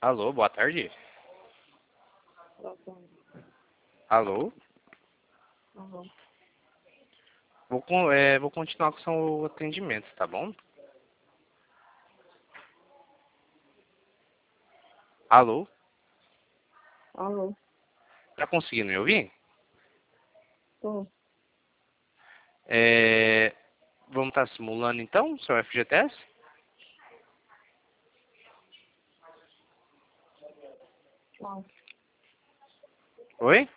Alô, boa tarde. Alô? Alô? Alô? Vou continuar com o seu atendimento, tá bom? Alô? Alô? Tá conseguindo me ouvir? Tô. Vamos estar simulando então, seu FGTS? Não. Oi?